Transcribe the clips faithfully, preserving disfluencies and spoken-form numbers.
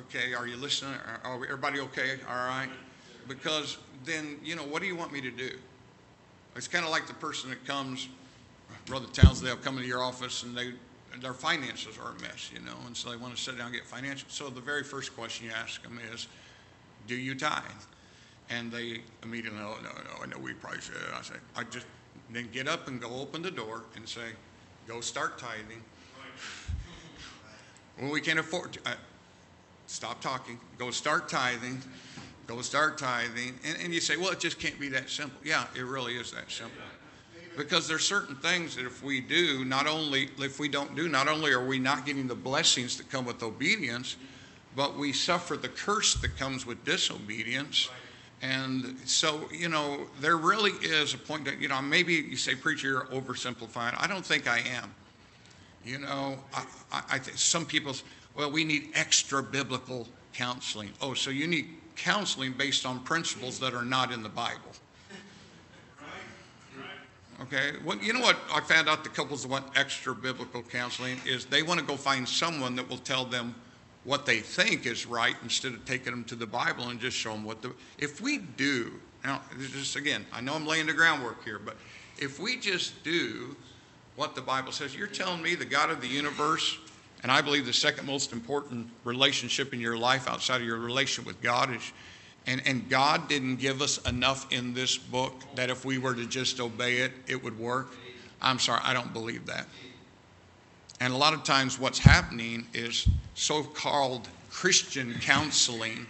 okay, are you listening? Are, are everybody okay? All right. Because then, you know, what do you want me to do? It's kind of like the person that comes, Brother Towns, they'll come into your office and they their finances are a mess, you know, and so they want to sit down and get financial. So the very first question you ask them is, do you tithe? And they immediately, no, no, no, I know we probably should. I say, I just, then get up and go open the door and say, go start tithing. Well, we can't afford to. Uh, stop talking. Go start tithing. Go start tithing. And, and you say, well, it just can't be that simple. Yeah, it really is that simple. Because there's certain things that if we do, not only, if we don't do, not only are we not getting the blessings that come with obedience, but we suffer the curse that comes with disobedience. And so, you know, there really is a point that, you know, maybe you say, preacher, you're oversimplifying. I don't think I am. You know, I, I, I think some people, well, we need extra biblical counseling. Oh, so you need counseling based on principles that are not in the Bible. Okay, well, you know what I found out the couples that want extra biblical counseling is they want to go find someone that will tell them what they think is right instead of taking them to the Bible and just show them what the, if we do, now, just again, I know I'm laying the groundwork here, but if we just do what the Bible says, you're telling me the God of the universe, and I believe the second most important relationship in your life outside of your relation with God is, And, and God didn't give us enough in this book that if we were to just obey it, it would work. I'm sorry, I don't believe that. And a lot of times what's happening is so-called Christian counseling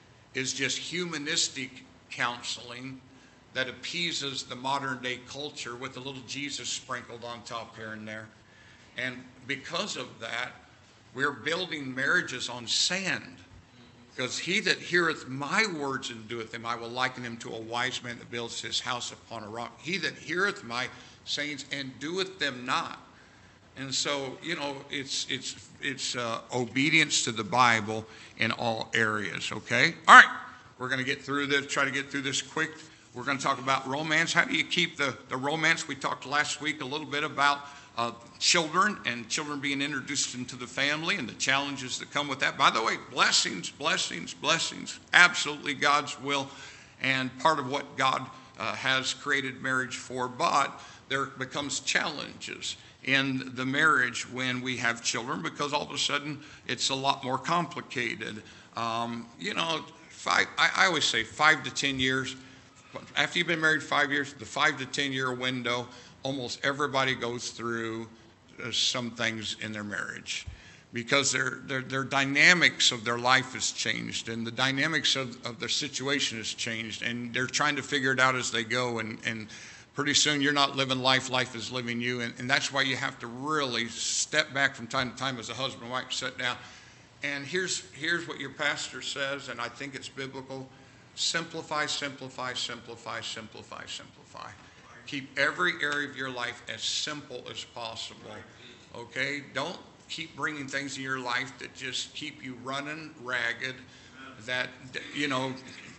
is just humanistic counseling that appeases the modern day culture with a little Jesus sprinkled on top here and there. And because of that, we're building marriages on sand. Because he that heareth my words and doeth them, I will liken him to a wise man that builds his house upon a rock. He that heareth my sayings and doeth them not. And so, you know, it's it's it's uh, obedience to the Bible in all areas, okay? All right, we're going to get through this, try to get through this quick. We're going to talk about romance. How do you keep the, the romance? We talked last week a little bit about Uh, children and children being introduced into the family and the challenges that come with that. By the way, blessings, blessings, blessings, absolutely God's will and part of what God uh, has created marriage for. But there becomes challenges in the marriage when we have children because all of a sudden it's a lot more complicated. Um, you know, five, I, I always say five to ten years. After you've been married five years, the five to ten year window, almost everybody goes through uh, some things in their marriage because their, their their dynamics of their life has changed and the dynamics of, of their situation has changed and they're trying to figure it out as they go and, and pretty soon you're not living life, life is living you. And, and that's why you have to really step back from time to time as a husband and wife, sit down. And here's here's what your pastor says, and I think it's biblical. Simplify, simplify, simplify, simplify, simplify. Keep every area of your life as simple as possible, okay? Don't keep bringing things in your life that just keep you running ragged, that, you know,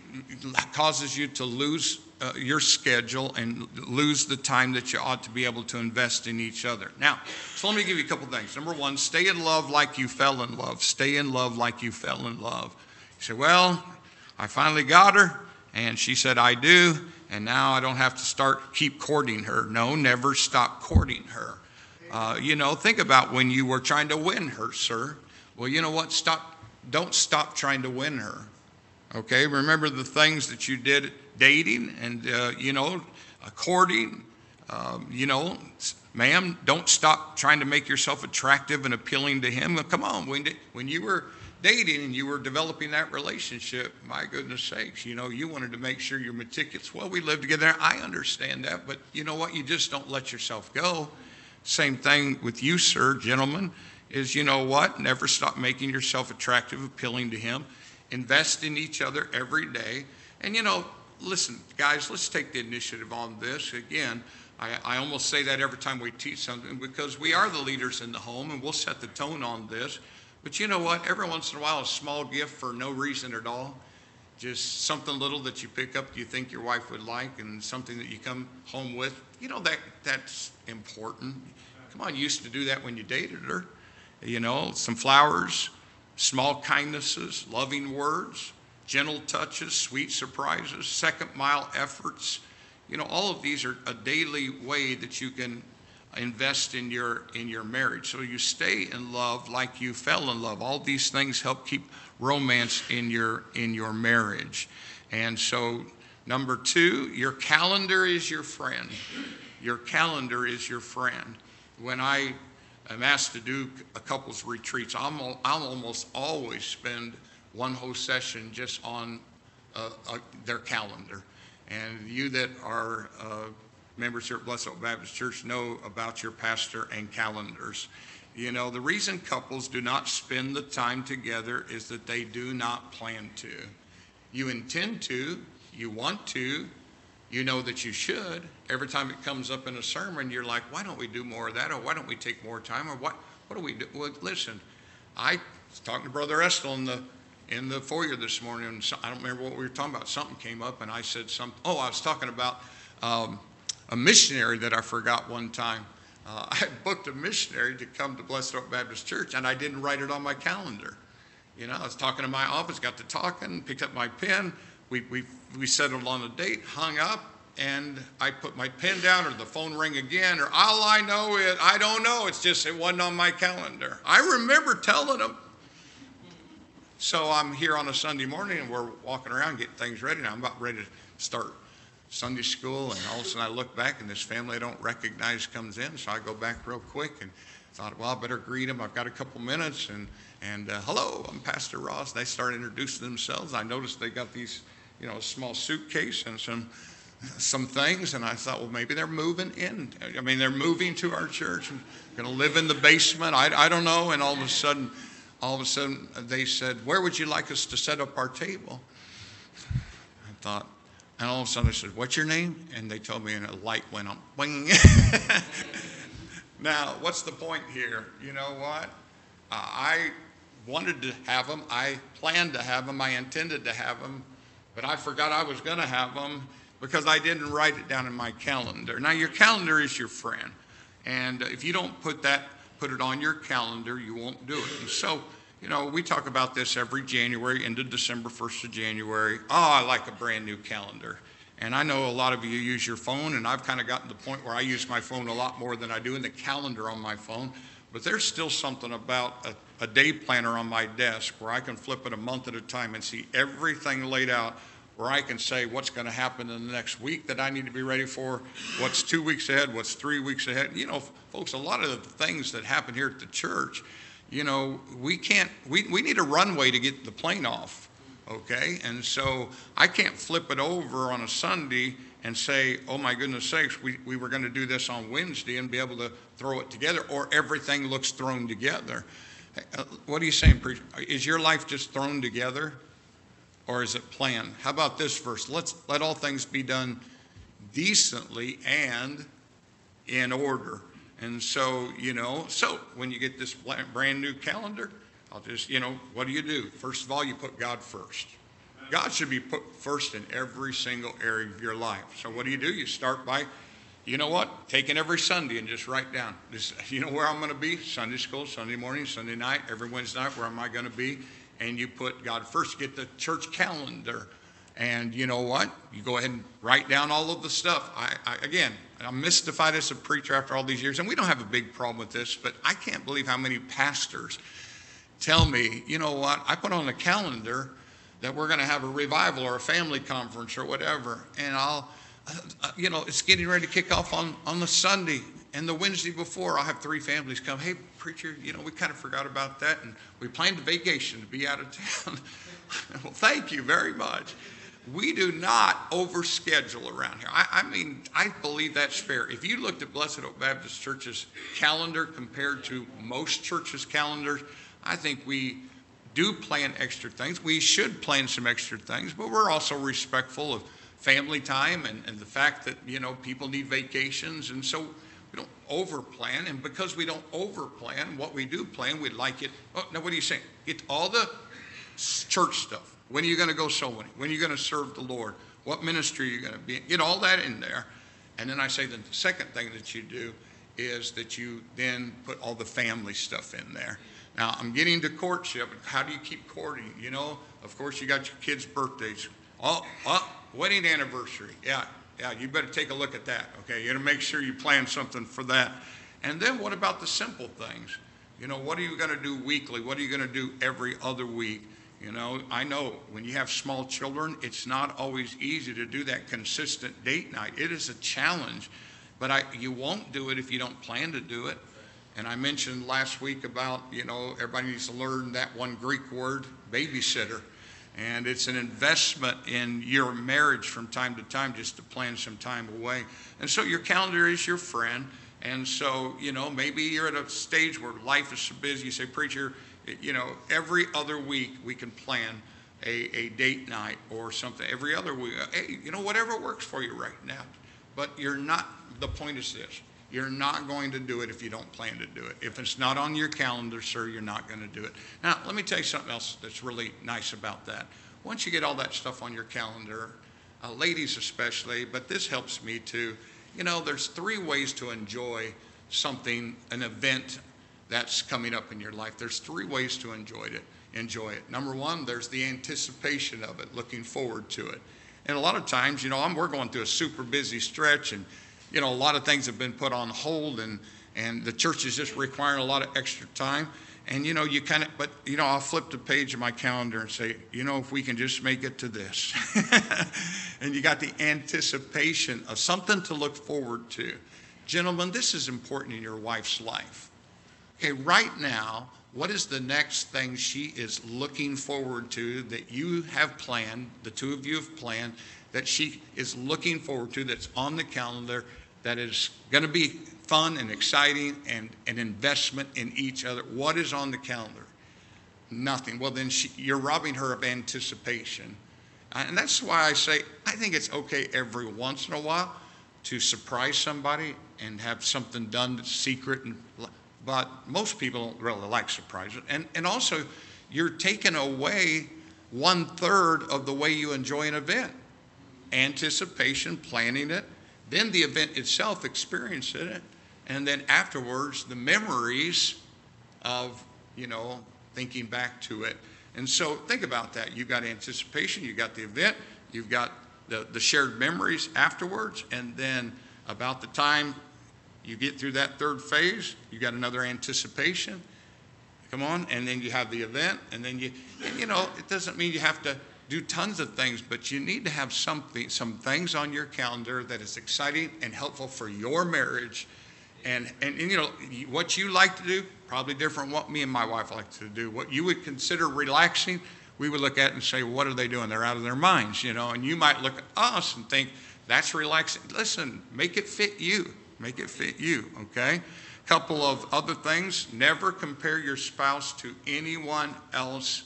causes you to lose uh, your schedule and lose the time that you ought to be able to invest in each other. Now, so let me give you a couple things. Number one, stay in love like you fell in love. Stay in love like you fell in love. You say, well, I finally got her, and she said, I do. And now I don't have to start, keep courting her. No, never stop courting her. Uh, you know, think about when you were trying to win her, sir. Well, you know what? Stop. Don't stop trying to win her. Okay? Remember the things that you did dating and, uh, you know, uh, courting. Um, you know, ma'am, don't stop trying to make yourself attractive and appealing to him. Well, come on. When, when you were dating and you were developing that relationship, my goodness sakes, you know, you wanted to make sure you're meticulous. Well, we live together. I understand that, but you know what? You just don't let yourself go. Same thing with you, sir, gentlemen, is you know what? Never stop making yourself attractive, appealing to him. Invest in each other every day. And you know, listen, guys, let's take the initiative on this. Again, I, I almost say that every time we teach something because we are the leaders in the home and we'll set the tone on this. But you know what? Every once in a while, a small gift for no reason at all, just something little that you pick up you think your wife would like and something that you come home with, you know, that that's important. Come on, you used to do that when you dated her. You know, some flowers, small kindnesses, loving words, gentle touches, sweet surprises, second mile efforts. You know, all of these are a daily way that you can invest in your in your marriage. So you stay in love like you fell in love. All these things help keep romance in your in your marriage. And so number two, your calendar is your friend. Your calendar is your friend. When I am asked to do a couples retreats, I'm, I'll almost always spend one whole session just on uh, uh, their calendar. And you that are uh, members here at Blessed Hope Baptist Church know about your pastor and calendars. You know, the reason couples do not spend the time together is that they do not plan to. You intend to, you want to, you know that you should. Every time it comes up in a sermon, you're like, why don't we do more of that? Or why don't we take more time? Or what, what do we do? Well, listen, I was talking to Brother Estel in the in the foyer this morning, and so, I don't remember what we were talking about. Something came up, and I said something. Oh, I was talking about um, a missionary that I forgot one time. Uh, I booked a missionary to come to Blessed Hope Baptist Church, and I didn't write it on my calendar. You know, I was talking to my office, got to talking, picked up my pen. We we we settled on a date, hung up, and I put my pen down, or the phone rang again, or all I know is, I don't know. It's just it wasn't on my calendar. I remember telling them. So I'm here on a Sunday morning, and we're walking around getting things ready. Now I'm about ready to start Sunday school, and all of a sudden I look back, and this family I don't recognize comes in. So I go back real quick and thought, well, I better greet them. I've got a couple minutes, and and uh, hello, I'm Pastor Ross. They start introducing themselves. I noticed they got these, you know, a small suitcase and some some things, and I thought, well, maybe they're moving in. I mean, they're moving to our church and going to live in the basement. I I don't know. And all of a sudden. All of a sudden, they said, where would you like us to set up our table? I thought, and all of a sudden I said, what's your name? And they told me, and a light went on. Bing. Now, what's the point here? You know what? Uh, I wanted to have them. I planned to have them. I intended to have them. But I forgot I was going to have them because I didn't write it down in my calendar. Now, your calendar is your friend. And if you don't put that put it on your calendar, you won't do it. And so, you know, we talk about this every January into December, first of January. Oh, I like a brand new calendar. And I know a lot of you use your phone, and I've kind of gotten to the point where I use my phone a lot more than I do in the calendar on my phone. But there's still something about a, a day planner on my desk where I can flip it a month at a time and see everything laid out, where I can say what's going to happen in the next week that I need to be ready for, what's two weeks ahead, what's three weeks ahead. You know, folks, a lot of the things that happen here at the church, you know, we can't, we, we need a runway to get the plane off, okay? And so I can't flip it over on a Sunday and say, oh my goodness sakes, we, we were going to do this on Wednesday and be able to throw it together, or everything looks thrown together. What are you saying, preacher? Is your life just thrown together? Or is it planned? How about this verse? Let's let all things be done decently and in order. And so, you know, so when you get this brand new calendar, I'll just, you know, what do you do? First of all, you put God first. God should be put first in every single area of your life. So what do you do? You start by, you know what, taking every Sunday and just write down, this, you know where I'm going to be? Sunday school, Sunday morning, Sunday night, every Wednesday night, where am I going to be? And you put God first. Get the church calendar. And you know what? You go ahead and write down all of the stuff. I, I, again, I'm mystified as a preacher after all these years. And we don't have a big problem with this, but I can't believe how many pastors tell me, you know what? I put on the calendar that we're going to have a revival or a family conference or whatever. And I'll, uh, you know, it's getting ready to kick off on, on the Sunday. And the Wednesday before, I'll have three families come, hey, preacher, you know, we kind of forgot about that, and we planned a vacation to be out of town. Well, thank you very much. We do not overschedule around here. I, I mean, I believe that's fair. If you looked at Blessed Hope Baptist Church's calendar compared to most churches' calendars, I think we do plan extra things. We should plan some extra things, but we're also respectful of family time and, and the fact that, you know, people need vacations, and so we don't over-plan, and because we don't over-plan, what we do plan, we like it. Oh, now, what are you saying? Get all the church stuff. When are you going to go soul winning? When are you going to serve the Lord? What ministry are you going to be in? Get all that in there. And then I say that the second thing that you do is that you then put all the family stuff in there. Now, I'm getting to courtship. How do you keep courting? You know, of course, you got your kids' birthdays. Oh, oh, wedding anniversary. Yeah, yeah, you better take a look at that, okay? You got to make sure you plan something for that. And then what about the simple things? You know, what are you going to do weekly? What are you going to do every other week? You know, I know when you have small children, it's not always easy to do that consistent date night. It is a challenge, but I, you won't do it if you don't plan to do it. And I mentioned last week about, you know, everybody needs to learn that one Greek word, babysitter. And it's an investment in your marriage from time to time just to plan some time away. And so your calendar is your friend. And so, you know, maybe you're at a stage where life is so busy. You say, preacher, you know, every other week we can plan a, a date night or something. Every other week, hey, you know, whatever works for you right now. But you're not, the point is this. You're not going to do it if you don't plan to do it. If it's not on your calendar, sir, you're not going to do it. Now, let me tell you something else that's really nice about that. Once you get all that stuff on your calendar, uh, ladies especially, but this helps me too, you know, there's three ways to enjoy something, an event that's coming up in your life. There's three ways to enjoy it. Enjoy it. Number one, there's the anticipation of it, looking forward to it. And a lot of times, you know, I'm, we're going through a super busy stretch, and you know, a lot of things have been put on hold, and, and the church is just requiring a lot of extra time. And, you know, you kind of, but, you know, I'll flip the page of my calendar and say, you know, if we can just make it to this. And you got the anticipation of something to look forward to. Gentlemen, this is important in your wife's life. Okay, right now, what is the next thing she is looking forward to that you have planned, the two of you have planned, that she is looking forward to, that's on the calendar, that is going to be fun and exciting and an investment in each other? What is on the calendar? Nothing. Well, then she, you're robbing her of anticipation. And that's why I say I think it's okay every once in a while to surprise somebody and have something done that's secret. And, but most people don't really like surprises. And, and also, you're taking away one third of the way you enjoy an event. Anticipation, planning it, then the event itself, experiencing it, and then afterwards the memories of, you know, thinking back to it. And so think about that. You've got anticipation, you've got the event, you've got the, the shared memories afterwards, and then about the time you get through that third phase, you got another anticipation. Come on, and then you have the event, and then you, and, you know, it doesn't mean you have to do tons of things, but you need to have something, some things on your calendar that is exciting and helpful for your marriage. And, and, and you know, what you like to do, probably different what me and my wife like to do. What you would consider relaxing, we would look at and say, well, what are they doing? They're out of their minds, you know. And you might look at us and think, that's relaxing. Listen, make it fit you. Make it fit you, okay? Couple of other things. Never compare your spouse to anyone else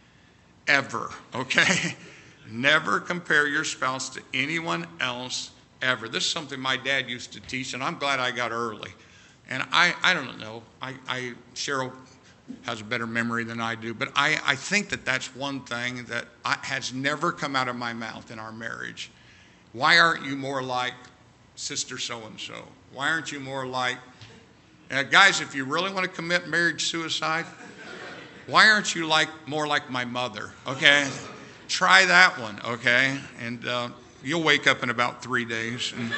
ever, okay? Never compare your spouse to anyone else ever. This is something my dad used to teach, and I'm glad I got early. And I, I don't know, I, I, Cheryl has a better memory than I do, but I, I think that that's one thing that I, has never come out of my mouth in our marriage. Why aren't you more like sister so-and-so? Why aren't you more like, uh, guys, if you really want to commit marriage suicide, why aren't you like more like my mother, okay? Try that one, okay? And uh, you'll wake up in about three days. And,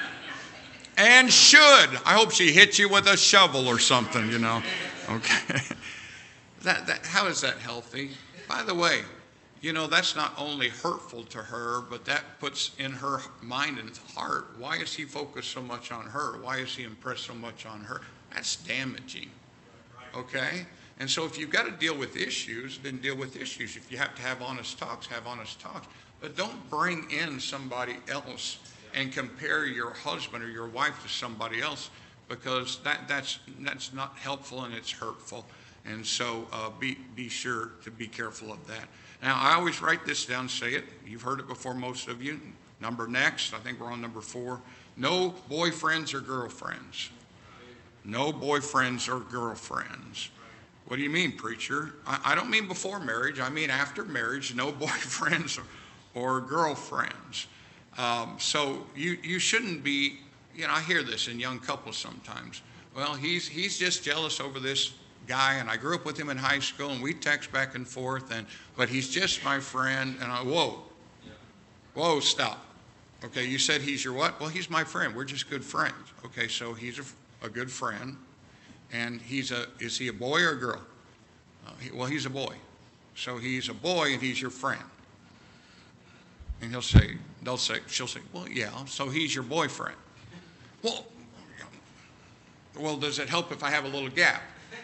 and should. I hope she hits you with a shovel or something, you know. Okay. That, that, how is that healthy? By the way, you know, that's not only hurtful to her, but that puts in her mind and heart, why is he focused so much on her? Why is he impressed so much on her? That's damaging, okay? And so if you've got to deal with issues, then deal with issues. If you have to have honest talks, have honest talks. But don't bring in somebody else and compare your husband or your wife to somebody else, because that, that's, that's not helpful and it's hurtful. And so uh, be, be sure to be careful of that. Now, I always write this down, say it. You've heard it before, most of you. Number next, I think we're on number four. No boyfriends or girlfriends. No boyfriends or girlfriends. What do you mean, preacher? I, I don't mean before marriage. I mean after marriage, no boyfriends or, or girlfriends. Um, so you, you shouldn't be, you know, I hear this in young couples sometimes. Well, he's, he's just jealous over this guy, and I grew up with him in high school, and we text back and forth, and but he's just my friend. And I, whoa, whoa, stop. Okay, you said he's your what? Well, he's my friend. We're just good friends. Okay, so he's a, a good friend, and he's a, is he a boy or a girl? Uh, he, well, he's a boy. So he's a boy, and he's your friend. And he'll say, they'll say, she'll say, well, yeah, so he's your boyfriend. Well, well, does it help if I have a little gap?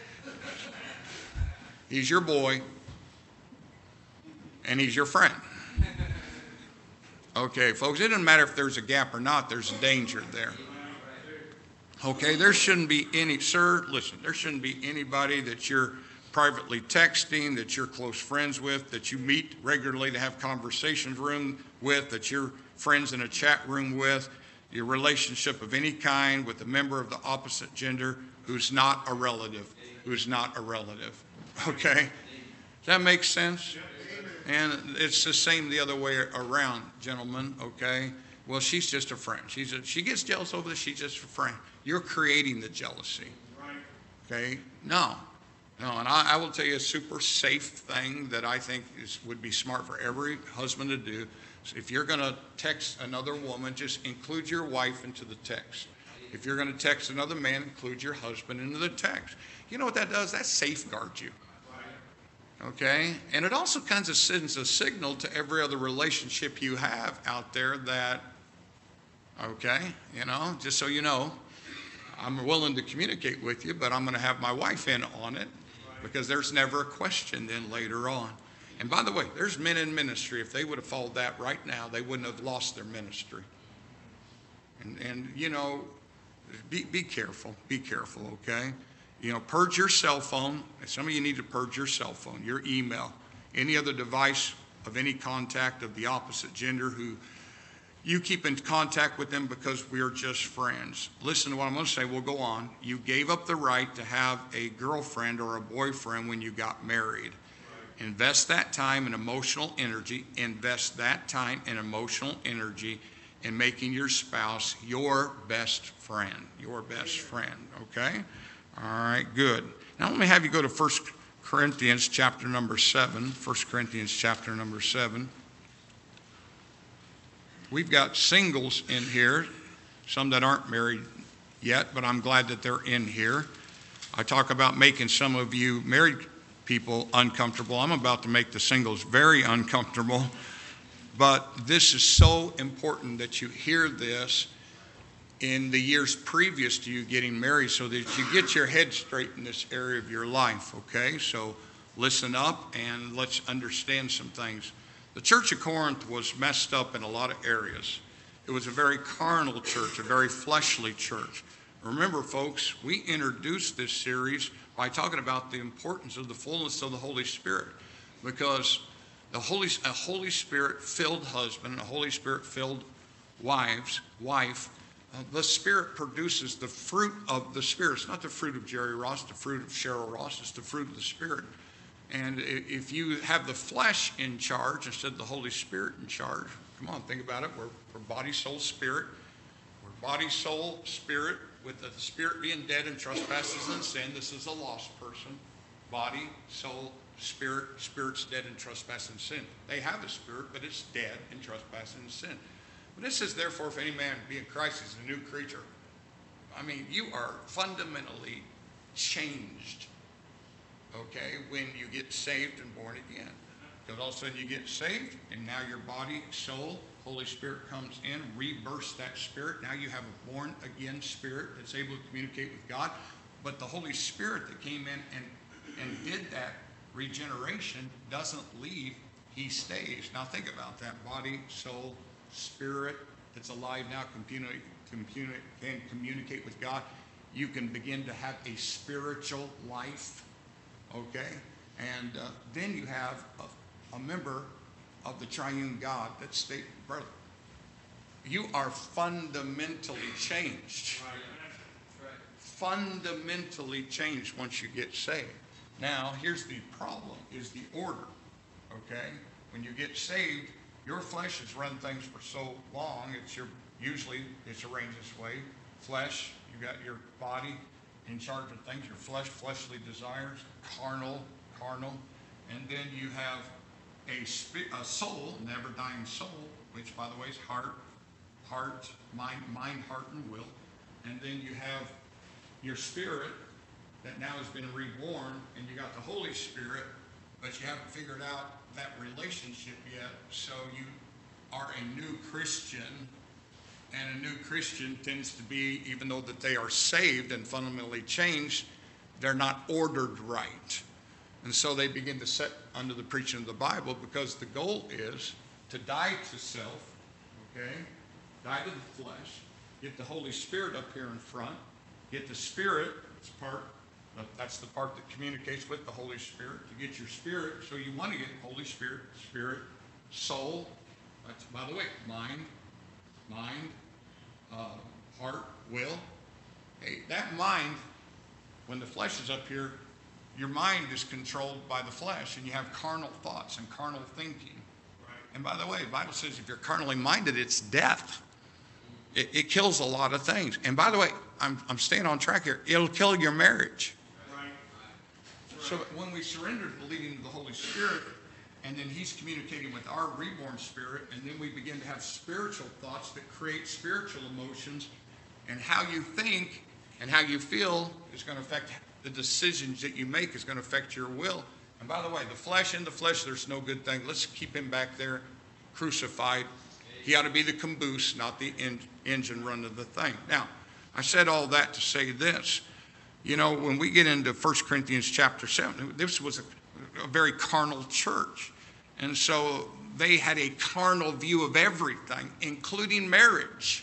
He's your boy, and he's your friend. Okay, folks, it doesn't matter if there's a gap or not, there's a danger there. Okay, there shouldn't be any, sir, listen, there shouldn't be anybody that you're privately texting, that you're close friends with, that you meet regularly to have conversations room with, that you're friends in a chat room with, your relationship of any kind with a member of the opposite gender who's not a relative, who's not a relative. Okay? Does that make sense? And it's the same the other way around, gentlemen, okay? Well, she's just a friend. She's a, she gets jealous over this, she's just a friend. You're creating the jealousy. Okay? No. No, and I, I will tell you a super safe thing that I think is, would be smart for every husband to do. So if you're going to text another woman, just include your wife into the text. If you're going to text another man, include your husband into the text. You know what that does? That safeguards you. Okay? And it also kind of sends a signal to every other relationship you have out there that, okay, you know, just so you know, I'm willing to communicate with you, but I'm going to have my wife in on it because there's never a question then later on. And by the way, there's men in ministry. If they would have followed that right now, they wouldn't have lost their ministry. And, and you know, be, be careful. Be careful, okay? You know, purge your cell phone. Some of you need to purge your cell phone, your email, any other device of any contact of the opposite gender who you keep in contact with them because we're just friends. Listen to what I'm going to say. We'll go on. You gave up the right to have a girlfriend or a boyfriend when you got married. Invest that time and emotional energy. Invest that time and emotional energy in making your spouse your best friend. Your best friend. Okay? All right, good. Now let me have you go to First Corinthians chapter number seven. First Corinthians chapter number seven. We've got singles in here, some that aren't married yet, but I'm glad that they're in here. I talk about making some of you married people uncomfortable. I'm about to make the singles very uncomfortable, but this is so important that you hear this in the years previous to you getting married so that you get your head straight in this area of your life, okay? So listen up and let's understand some things. The church of Corinth was messed up in a lot of areas. It was a very carnal church, a very fleshly church. Remember, folks, we introduced this series by talking about the importance of the fullness of the Holy Spirit, because the Holy, a Holy Spirit-filled husband, a Holy Spirit-filled wives, wife, uh, the Spirit produces the fruit of the Spirit. It's not the fruit of Jerry Ross, the fruit of Cheryl Ross. It's the fruit of the Spirit. And if you have the flesh in charge instead of the Holy Spirit in charge, come on, think about it. We're, we're body, soul, spirit. We're body, soul, spirit, with the spirit being dead in trespasses and sin. This is a lost person. Body, soul, spirit. Spirit's dead in trespass and sin. They have a spirit, but it's dead in trespass and sin. But this says, therefore, if any man be in Christ, he's a new creature. I mean, you are fundamentally changed. Okay, when you get saved and born again. Because all of a sudden you get saved, and now your body, soul, Holy Spirit comes in, rebirths that spirit. Now you have a born again spirit that's able to communicate with God. But the Holy Spirit that came in and, and did that regeneration doesn't leave, he stays. Now think about that. Body, soul, spirit that's alive now communicate, communicate, can communicate with God. You can begin to have a spiritual life. Okay, and uh, then you have a, a member of the triune God that state, brother, you are fundamentally changed. Right. Right. Fundamentally changed once you get saved. Now, here's the problem, is the order, okay? When you get saved, your flesh has run things for so long, it's your, usually it's arranged this way. Flesh, you got your body, in charge of things, your flesh, fleshly desires, carnal, carnal. And then you have a, spi- a soul, never dying soul, which by the way is heart, heart, mind, mind, heart, and will. And then you have your spirit that now has been reborn, and you got the Holy Spirit, but you haven't figured out that relationship yet. So you are a new Christian, and a new Christian tends to be, even though that they are saved and fundamentally changed, they're not ordered right. And so they begin to set under the preaching of the Bible, because the goal is to die to self, okay? Die to the flesh, get the Holy Spirit up here in front, get the Spirit, it's part, that's the part that communicates with the Holy Spirit, to get your spirit. So you want to get Holy Spirit, spirit, soul, that's, by the way, mind, mind, uh, heart, will. Hey, that mind, when the flesh is up here, your mind is controlled by the flesh, and you have carnal thoughts and carnal thinking. Right. And by the way, the Bible says if you're carnally minded, it's death. It, it kills a lot of things. And by the way, I'm, I'm staying on track here. It'll kill your marriage. Right. So when we surrender to the leading of the Holy Spirit, and then he's communicating with our reborn spirit, and then we begin to have spiritual thoughts that create spiritual emotions, and how you think and how you feel is going to affect the decisions that you make, is going to affect your will. And by the way, the flesh, in the flesh, there's no good thing. Let's keep him back there crucified. He ought to be the caboose, not the en- engine running the thing. Now, I said all that to say this. You know, when we get into First Corinthians chapter seven, this was a, a very carnal church. And so they had a carnal view of everything, including marriage.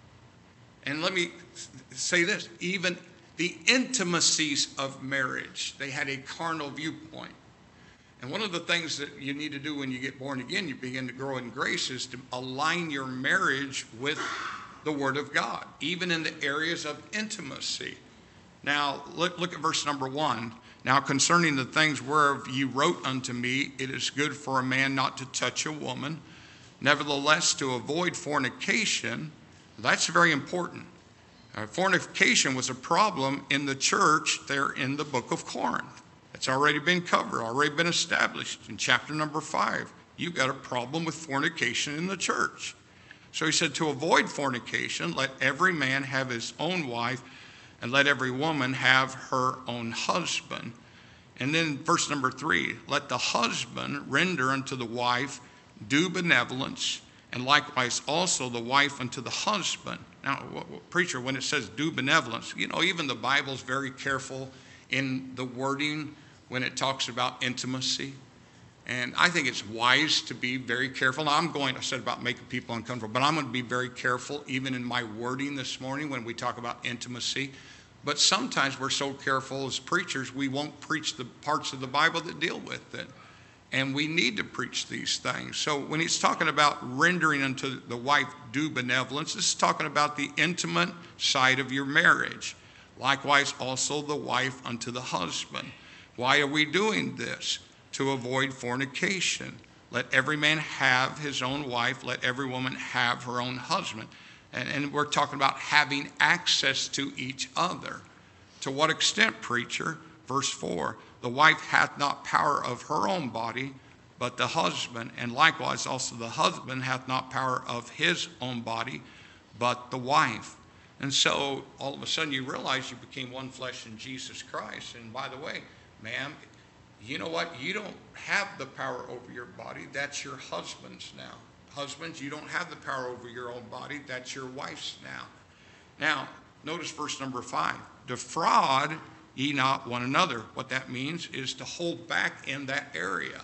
And let me say this, even the intimacies of marriage, they had a carnal viewpoint. And one of the things that you need to do when you get born again, you begin to grow in grace, is to align your marriage with the Word of God, even in the areas of intimacy. Now, look, look at verse number one. Now, concerning the things whereof you wrote unto me, it is good for a man not to touch a woman. Nevertheless, to avoid fornication, that's very important. Uh, fornication was a problem in the church there in the book of Corinth. It's already been covered, already been established in chapter number five. You've got a problem with fornication in the church. So he said, to avoid fornication, let every man have his own wife, and let every woman have her own husband. And then verse number three, let the husband render unto the wife due benevolence, and likewise also the wife unto the husband. Now, preacher, when it says due benevolence, you know, even the Bible's very careful in the wording when it talks about intimacy. And I think it's wise to be very careful. Now, I'm going, I said about making people uncomfortable, but I'm going to be very careful even in my wording this morning when we talk about intimacy. But sometimes we're so careful as preachers, we won't preach the parts of the Bible that deal with it. And we need to preach these things. So when he's talking about rendering unto the wife due benevolence, this is talking about the intimate side of your marriage. Likewise, also the wife unto the husband. Why are we doing this? To avoid fornication. Let every man have his own wife. Let every woman have her own husband. And, and we're talking about having access to each other. To what extent, preacher? Verse four, the wife hath not power of her own body, but the husband, and likewise also the husband hath not power of his own body, but the wife. And so all of a sudden you realize you became one flesh in Jesus Christ. And by the way, ma'am, you know what? You don't have the power over your body. That's your husband's now. Husbands, you don't have the power over your own body. That's your wife's now. Now, notice verse number five. Defraud ye not one another. What that means is to hold back in that area.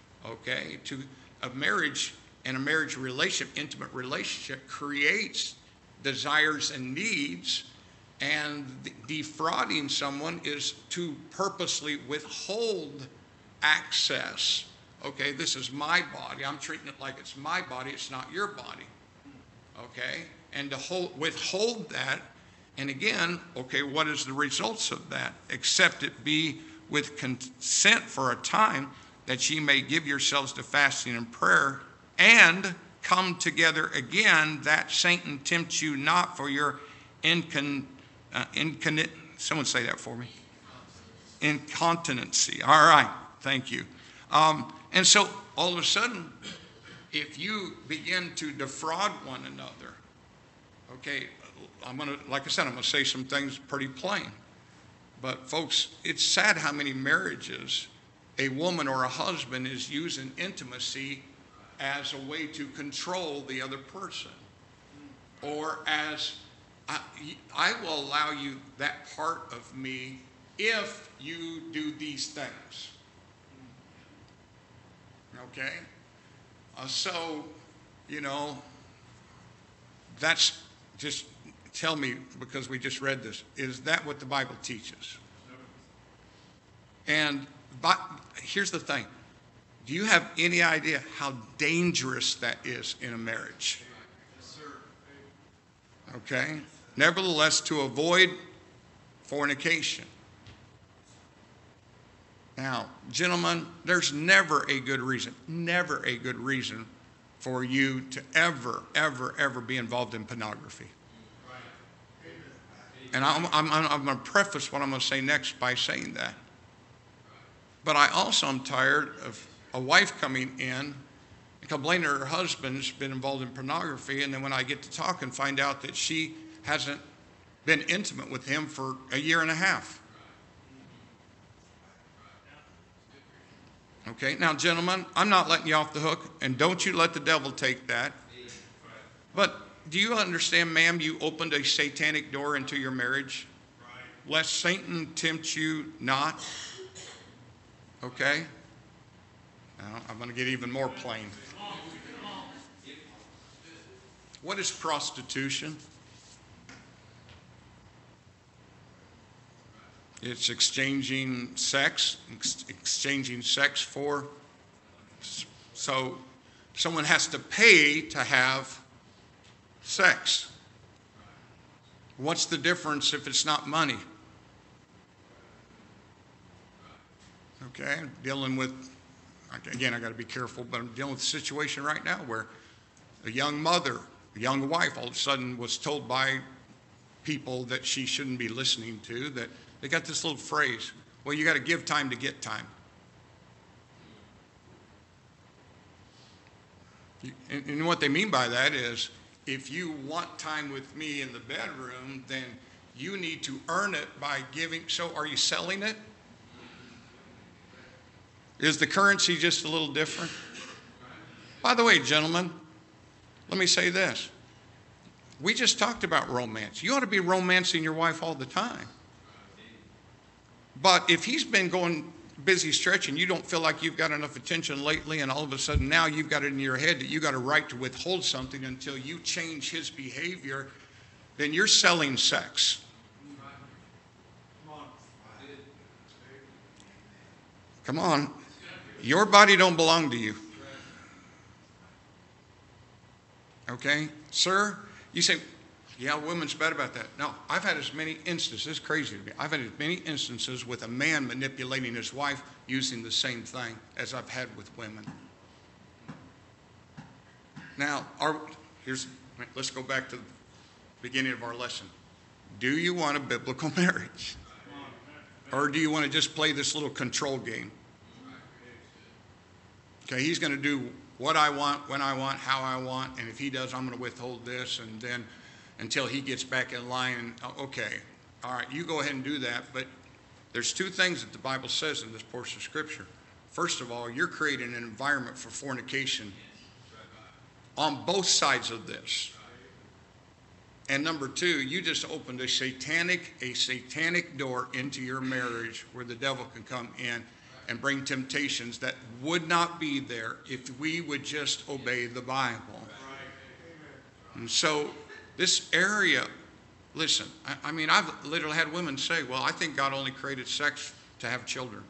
Okay? To a marriage and a marriage relationship, intimate relationship, creates desires and needs, and defrauding someone is to purposely withhold access. Okay, this is my body. I'm treating it like it's my body. It's not your body. Okay, and to hold, withhold that, and again, okay, what is the results of that? Except it be with consent for a time, that ye may give yourselves to fasting and prayer, and come together again, that Satan tempt you not for your incon, uh, incon, Someone say that for me. Incontinency. All right. Thank you. Um, and so all of a sudden, if you begin to defraud one another, okay, I'm going to, like I said, I'm going to say some things pretty plain. But folks, it's sad how many marriages a woman or a husband is using intimacy as a way to control the other person. Or as, I, I will allow you that part of me if you do these things. Okay? Uh, so, you know, that's just, tell me, because we just read this, is that what the Bible teaches? And but here's the thing. Do you have any idea how dangerous that is in a marriage? Okay? Nevertheless, to avoid fornication. Now, gentlemen, there's never a good reason, never a good reason for you to ever, ever, ever be involved in pornography. And I'm, I'm, I'm going to preface what I'm going to say next by saying that. But I also am tired of a wife coming in and complaining her husband's been involved in pornography, and then when I get to talk and find out that she hasn't been intimate with him for a year and a half. Okay, now gentlemen, I'm not letting you off the hook, and don't you let the devil take that. But do you understand, ma'am, you opened a satanic door into your marriage? Lest Satan tempt you not. Okay? Now, I'm going to get even more plain. What is prostitution? It's exchanging sex, ex- exchanging sex for, so someone has to pay to have sex. What's the difference if it's not money? Okay, I'm dealing with, again, I got to be careful, but I'm dealing with a situation right now where a young mother, a young wife, all of a sudden was told by people that she shouldn't be listening to, that they got this little phrase, well, you got to give time to get time. And, and what they mean by that is, if you want time with me in the bedroom, then you need to earn it by giving. So are you selling it? Is the currency just a little different? By the way, gentlemen, let me say this. We just talked about romance. You ought to be romancing your wife all the time. But if he's been going busy stretching, you don't feel like you've got enough attention lately, and all of a sudden now you've got it in your head that you got a right to withhold something until you change his behavior, then you're selling sex. Come on. Your body don't belong to you. Okay? Sir, you say, yeah, women's bad about that. No, I've had as many instances, it's crazy to me, I've had as many instances with a man manipulating his wife using the same thing as I've had with women. Now, our, here's, let's go back to the beginning of our lesson. Do you want a biblical marriage? Or do you want to just play this little control game? Okay, he's going to do what I want, when I want, how I want, and if he does, I'm going to withhold this, and then until he gets back in line. And, okay, all right, you go ahead and do that. But there's two things that the Bible says in this portion of Scripture. First of all, you're creating an environment for fornication on both sides of this. And number two, you just opened a satanic, a satanic door into your marriage where the devil can come in and bring temptations that would not be there if we would just obey the Bible. And so this area, listen, I, I mean, I've literally had women say, well, I think God only created sex to have children.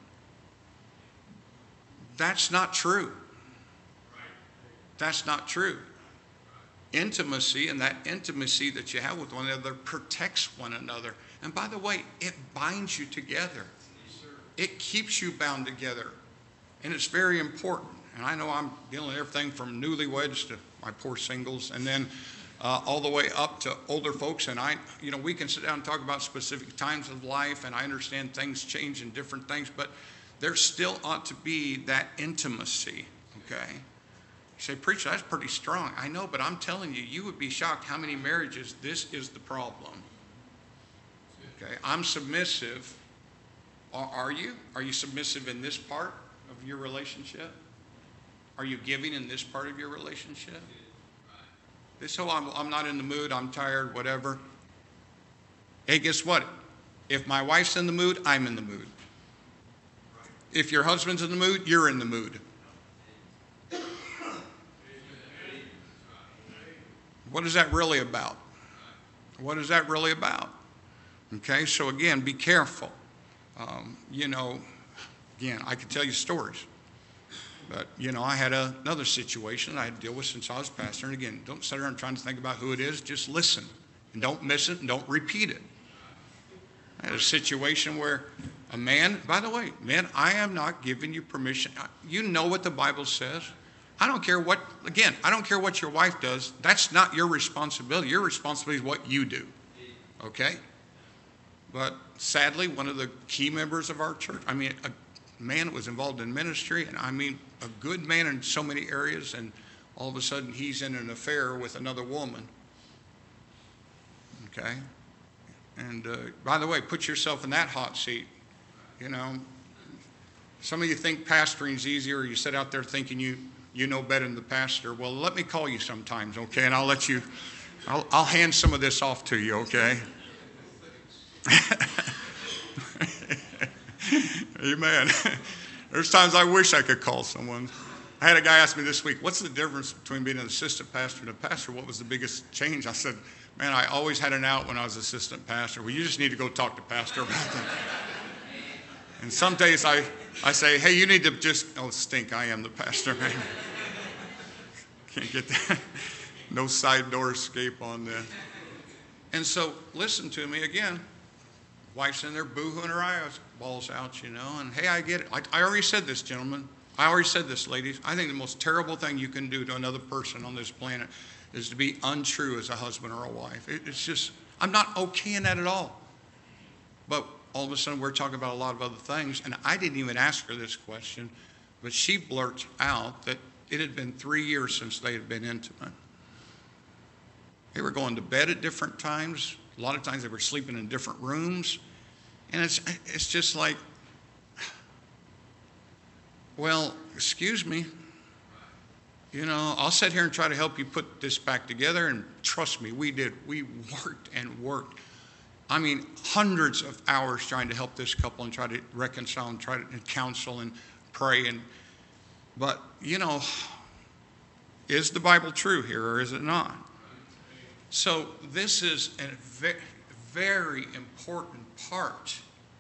That's not true. That's not true. Intimacy, and that intimacy that you have with one another protects one another. And by the way, it binds you together. It keeps you bound together. And it's very important. And I know I'm dealing with everything from newlyweds to my poor singles. And then uh, all the way up to older folks. And I, you know, we can sit down and talk about specific times of life, and I understand things change and different things, but there still ought to be that intimacy, okay? You say, preacher, that's pretty strong. I know, but I'm telling you, you would be shocked how many marriages this is the problem. Okay, I'm submissive. Are, are you? Are you submissive in this part of your relationship? Are you giving in this part of your relationship? This whole, I'm, I'm not in the mood, I'm tired, whatever. Hey, guess what? If my wife's in the mood, I'm in the mood. If your husband's in the mood, you're in the mood. What is that really about? What is that really about? Okay, so again, be careful. Um, you know, again, I could tell you stories. But, you know, I had a, another situation I had to deal with since I was pastor. And again, don't sit there and trying to think about who it is. Just listen. And don't miss it and don't repeat it. I had a situation where a man, by the way, man, I am not giving you permission. You know what the Bible says. I don't care what, again, I don't care what your wife does. That's not your responsibility. Your responsibility is what you do. Okay? But sadly, one of the key members of our church, I mean, a man was involved in ministry, and I mean, a good man in so many areas, and all of a sudden he's in an affair with another woman. Okay? And uh, by the way, put yourself in that hot seat. You know, some of you think pastoring is easier, or you sit out there thinking you, you know better than the pastor. Well, let me call you sometimes, okay? And I'll let you, I'll, I'll hand some of this off to you, okay? Amen. There's times I wish I could call someone. I had a guy ask me this week, what's the difference between being an assistant pastor and a pastor? What was the biggest change? I said, man, I always had an out when I was assistant pastor. Well, you just need to go talk to pastor about that. And some days I, I say, hey, you need to just, oh, stink, I am the pastor, man. Can't get that. No side door escape on that. And so, listen to me again. Wife's in there boo-hooing her eyeballs out, you know, and hey, I get it. Like I already said this, gentlemen. I already said this, ladies. I think the most terrible thing you can do to another person on this planet is to be untrue as a husband or a wife. It, it's just, I'm not okaying that at all. But all of a sudden, we're talking about a lot of other things, and I didn't even ask her this question, but she blurts out that it had been three years since they had been intimate. They were going to bed at different times. A lot of times they were sleeping in different rooms. And it's it's just like, well, excuse me. You know, I'll sit here and try to help you put this back together. And trust me, we did. We worked and worked. I mean, hundreds of hours trying to help this couple and try to reconcile and try to and counsel and pray. And But, you know, is the Bible true here or is it not? So this is a very, very important part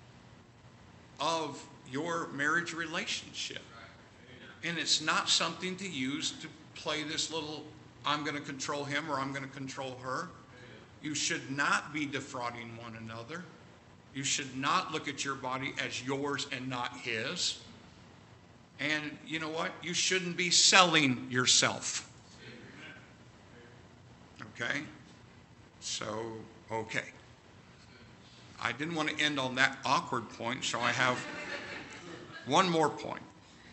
of your marriage relationship. And it's not something to use to play this little, I'm going to control him or I'm going to control her. You should not be defrauding one another. You should not look at your body as yours and not his. And you know what? You shouldn't be selling yourself. Okay? So, okay. I didn't want to end on that awkward point, so I have one more point.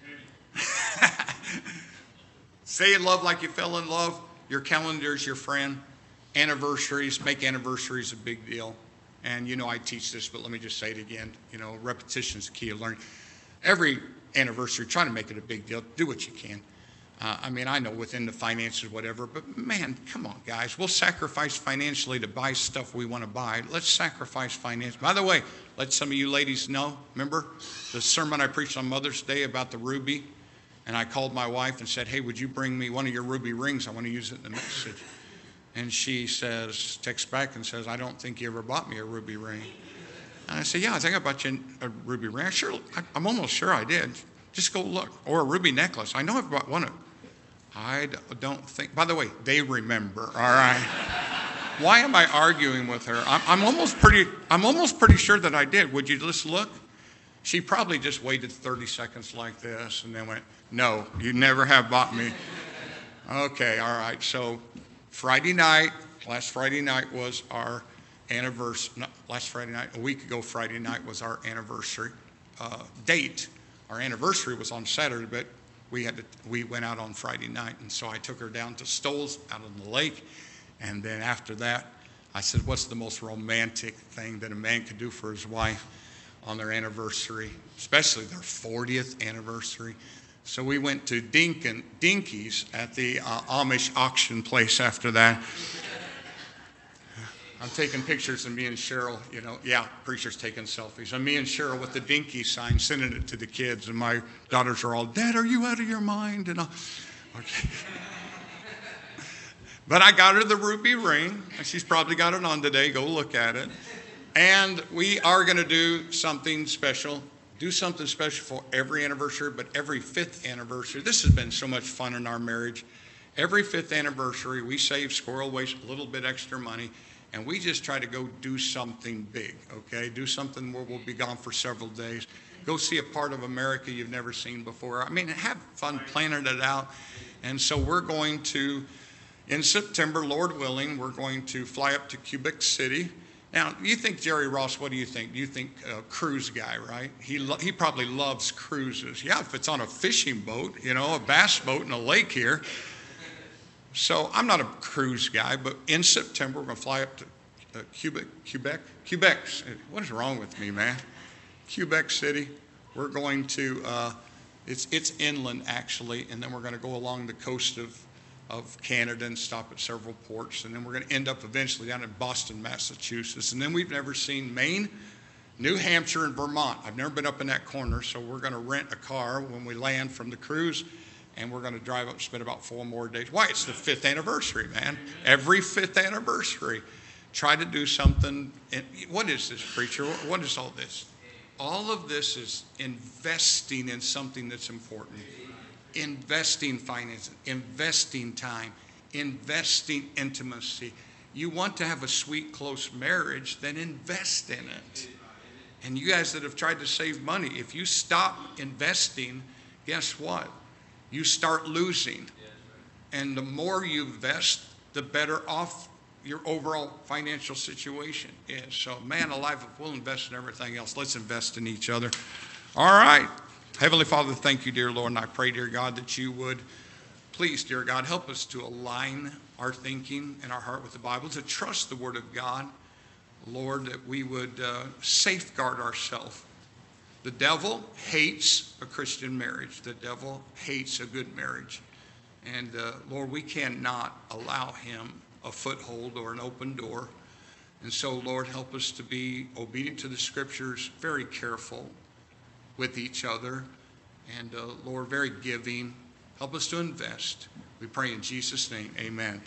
Stay in love like you fell in love. Your calendar is your friend. Anniversaries, make anniversaries a big deal. And you know I teach this, but let me just say it again. You know, repetition is the key to learning. Every anniversary, try to make it a big deal. Do what you can. Uh, I mean, I know within the finances, whatever, but man, come on, guys. We'll sacrifice financially to buy stuff we want to buy. Let's sacrifice financially. By the way, let some of you ladies know, remember the sermon I preached on Mother's Day about the ruby? And I called my wife and said, hey, would you bring me one of your ruby rings? I want to use it in the message. And she says, texts back and says, I don't think you ever bought me a ruby ring. And I said, yeah, I think I bought you a ruby ring. I sure, I'm almost sure I did. Just go look. Or a ruby necklace. I know I've bought one of them. I don't think, by the way, they remember, all right? Why am I arguing with her? I'm, I'm almost pretty, I'm almost pretty sure that I did. Would you just look? She probably just waited thirty seconds like this and then went, no, you never have bought me. Okay, all right, so Friday night, last Friday night was our anniversary, not last Friday night, a week ago Friday night was our anniversary uh, date. Our anniversary was on Saturday, but we had to, we went out on Friday night, and so I took her down to Stoles out on the lake, and then after that, I said, what's the most romantic thing that a man could do for his wife on their anniversary, especially their fortieth anniversary? So we went to Dinkin, Dinky's at the uh, Amish auction place after that. I'm taking pictures of me and Cheryl, you know, yeah, preacher's taking selfies. And me and Cheryl with the Dinky sign, sending it to the kids. And my daughters are all, Dad, are you out of your mind? And I, okay. But I got her the ruby ring. She's probably got it on today. Go look at it. And we are going to do something special. Do something special for every anniversary, but every fifth anniversary. This has been so much fun in our marriage. Every fifth anniversary, we save Squirrel Waste a little bit extra money. And we just try to go do something big, okay? Do something where we'll be gone for several days. Go see a part of America you've never seen before. I mean, have fun planning it out. And so we're going to, in September, Lord willing, we're going to fly up to Quebec City. Now, you think Jerry Ross, what do you think? You think a cruise guy, right? He, lo- he probably loves cruises. Yeah, if it's on a fishing boat, you know, a bass boat in a lake here. So I'm not a cruise guy, but in September, we're going to fly up to uh, Quebec, Quebec, Quebec. What is wrong with me, man? Quebec City. We're going to, uh, it's it's inland, actually, and then we're going to go along the coast of, of Canada and stop at several ports, and then we're going to end up eventually down in Boston, Massachusetts. And then we've never seen Maine, New Hampshire, and Vermont. I've never been up in that corner, so we're going to rent a car when we land from the cruise. And we're going to drive up and spend about four more days. Why? It's the fifth anniversary, man. Every fifth anniversary. Try to do something. What is this, preacher? What is all this? All of this is investing in something that's important. Investing finances, investing time, investing intimacy. You want to have a sweet, close marriage, then invest in it. And you guys that have tried to save money, if you stop investing, guess what? You start losing. And the more you invest, the better off your overall financial situation is. So, man alive, if we'll invest in everything else, let's invest in each other. All right. Heavenly Father, thank you, dear Lord, and I pray, dear God, that you would please, dear God, help us to align our thinking and our heart with the Bible, to trust the Word of God. Lord, that we would uh, safeguard ourselves. The devil hates a Christian marriage. The devil hates a good marriage. And uh, Lord, we cannot allow him a foothold or an open door. And so, Lord, help us to be obedient to the Scriptures, very careful with each other, and uh, Lord, very giving. Help us to invest. We pray in Jesus' name, amen.